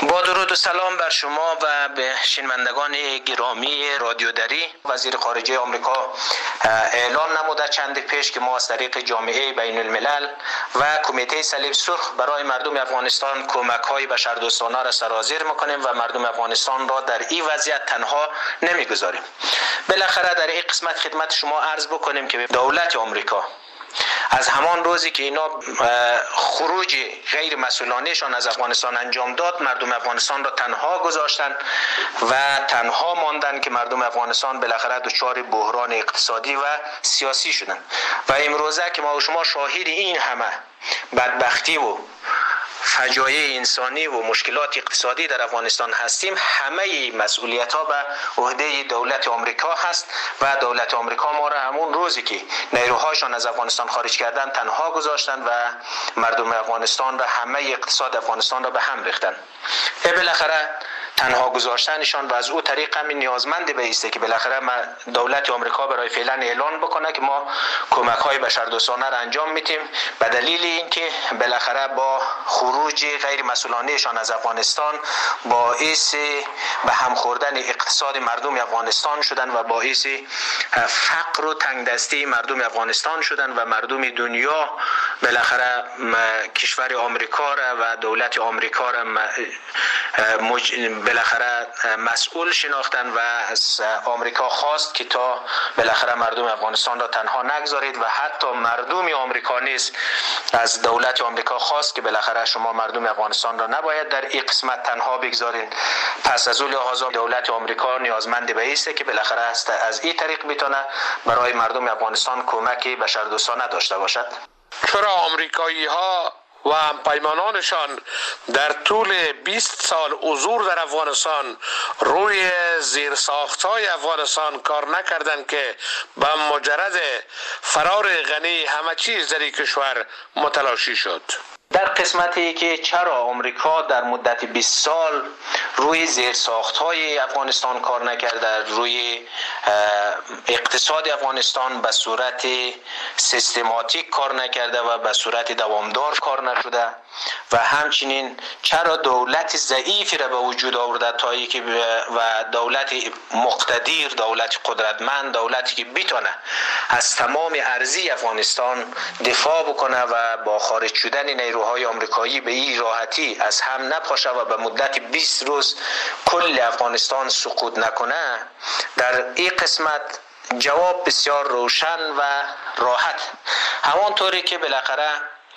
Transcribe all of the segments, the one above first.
با درود و سلام بر شما و به شنوندگان گرامی رادیو دری. وزیر خارجه آمریکا اعلام نموده چند پیش که ما از طریق جامعه بین الملل و کمیته صلیب سرخ برای مردم افغانستان کمک‌های بشردوستانه را سرازیر می‌کنیم و مردم افغانستان را در این وضعیت تنها نمی‌گذاریم. بالاخره در این قسمت خدمت شما عرض بکنیم که دولت آمریکا از همان روزی که اینا خروج غیر مسئولانه‌شان از افغانستان انجام داد، مردم افغانستان را تنها گذاشتن و تنها ماندن که مردم افغانستان بالاخره دچار بحران اقتصادی و سیاسی شدن و امروزه که ما و شما شاهد این همه بدبختی و فجایع انسانی و مشکلات اقتصادی در افغانستان هستیم، همه مسئولیت ها به عهده دولت آمریکا هست و دولت آمریکا ما را همون روزی که نیروهاشان از افغانستان خارج کردن تنها گذاشتن و مردم افغانستان را، همه اقتصاد افغانستان را به هم ریختن. بالاخره تنها گذاشتنشان و از او طریق همین نیازمند به ایسته که بالاخره دولت آمریکا برای فعلا اعلان بکنه که ما کمک‌های بشردوستانه را انجام میدیم به دلیل اینکه بالاخره با خروج غیر مسئولانه‌شان از افغانستان باعث به هم خوردن اقتصاد مردم افغانستان شدن و باعث فقر و تنگدستی مردم افغانستان شدن و مردم دنیا بالاخره کشور آمریکا را و دولت آمریکا را بالاخره مسئول شناختن و از آمریکا خواست که تا بالاخره مردم افغانستان را تنها نگذارید و حتی مردم آمریکا نیز از دولت آمریکا خواست که بالاخره شما مردم افغانستان را نباید در این قسمت تنها بگذارید. پس از اون لحاظ دولت آمریکا نیازمند به ایسته که بالاخره از این طریق بتونه برای مردم افغانستان کمک بشردوستانه داشته باشد. چرا آمریکایی‌ها و همپیمانانشان در طول 20 سال حضور در افغانستان روی زیرساخت‌های افغانستان کار نکردند که به مجرد فرار غنی همه چیز در این کشور متلاشی شد؟ در قسمتی که چرا آمریکا در مدت 20 سال روی زیرساخت‌های افغانستان کار نکرده، روی اقتصاد افغانستان به صورت سیستماتیک کار نکرده و به صورت دوامدار کار نشده و همچنین چرا دولت ضعیفی را به وجود آورده تا اینکه و دولت مقتدر، دولت قدرتمند، دولتی که بتونه از تمام ارضی افغانستان دفاع بکنه و با خارج شدن نیروهای آمریکایی به این راحتی از هم نپاشه و به مدت 20 روز کل افغانستان سقوط نکنه. در این قسمت جواب بسیار روشن و راحت، همانطوری که بالاخره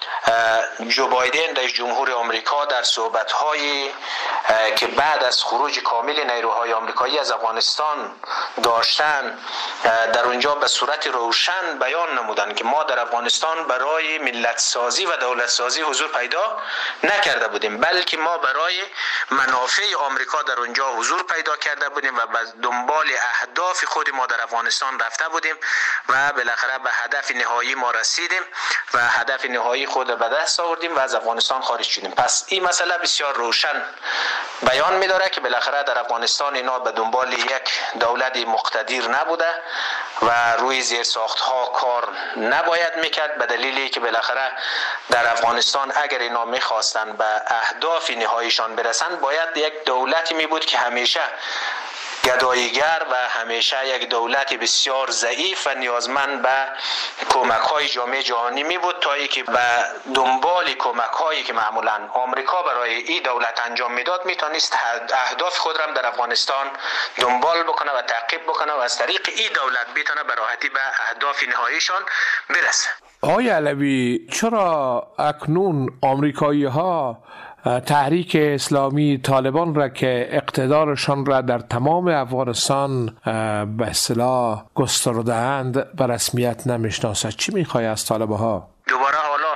جو بایدن رئیس جمهور آمریکا در صحبت‌هایی که بعد از خروج کامل نیروهای آمریکایی از افغانستان داشتن، در اونجا به صورت روشن بیان نمودند که ما در افغانستان برای ملت سازی و دولت سازی حضور پیدا نکرده بودیم، بلکه ما برای منافع آمریکا در اونجا حضور پیدا کرده بودیم و به دنبال اهداف خود ما در افغانستان رفته بودیم و بالاخره به هدف نهایی ما رسیدیم و هدف نهایی خود به دست آوردیم و از افغانستان خارج شدیم. پس این مسئله بسیار روشن بیان می‌داره که بالاخره در افغانستان اینا به دنبال یک دولت مقتدر نبوده و روی زیرساخت‌ها کار نباید میکرد، به دلیلی که بالاخره در افغانستان اگر اینا میخواستن به اهداف نهاییشان برسن باید یک دولتی می بود که همیشه گداییگر و همیشه یک دولت بسیار ضعیف و نیازمند به کمک‌های جامعه جهانی می بود تا اینکه به دنبال کمک‌هایی که معمولاً آمریکا برای این دولت انجام میداد میتونست اهداف خود را در افغانستان دنبال بکنه و تعقیب بکنه و از طریق این دولت بتونه به راحتی به اهداف نهاییشان برسه. آقای علوی، چرا اکنون آمریکایی‌ها تحریک اسلامی طالبان را که اقتدارشان را در تمام افغانستان به اصطلاح گسترده‌اند به رسمیت نمیشناسد؟ چی میخوای از طالبها؟ دوباره حالا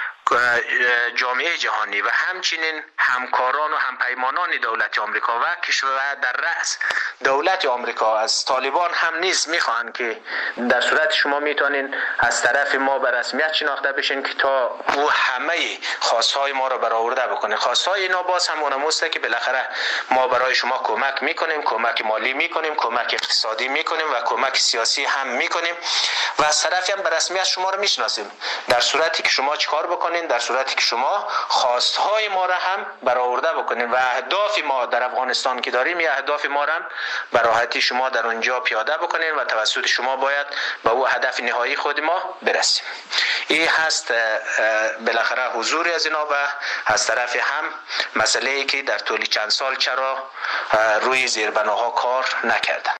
جامعه جهانی و همچنین همکاران و همپیمانان دولت آمریکا و کشور در رأس دولت آمریکا از طالبان هم نیز میخواهند که در صورت شما میتونین از طرف ما به رسمیت شناخته بشین که تا او همه خواستهای ما را برآورده بکنه. خواستهای اینا باز هم اونموسته که بالاخره ما برای شما کمک میکنیم، کمک مالی میکنیم، کمک اقتصادی میکنیم و کمک سیاسی هم میکنیم و از طرفی هم به رسمیت شما را میشناسیم. در صورتی که شما چیکار بکنین، در صورتی که شما خواستهای ما را هم برآورده بکنید و اهداف ما در افغانستان که داریم، یا اهداف ما را به راحتی شما در اونجا پیاده بکنید و توسط شما باید به او هدف نهایی خود ما برسیم. این هست بالاخره حضور از اینا و از طرف هم مسئله ای که در طول چند سال چرا روی زیربناها کار نکردن.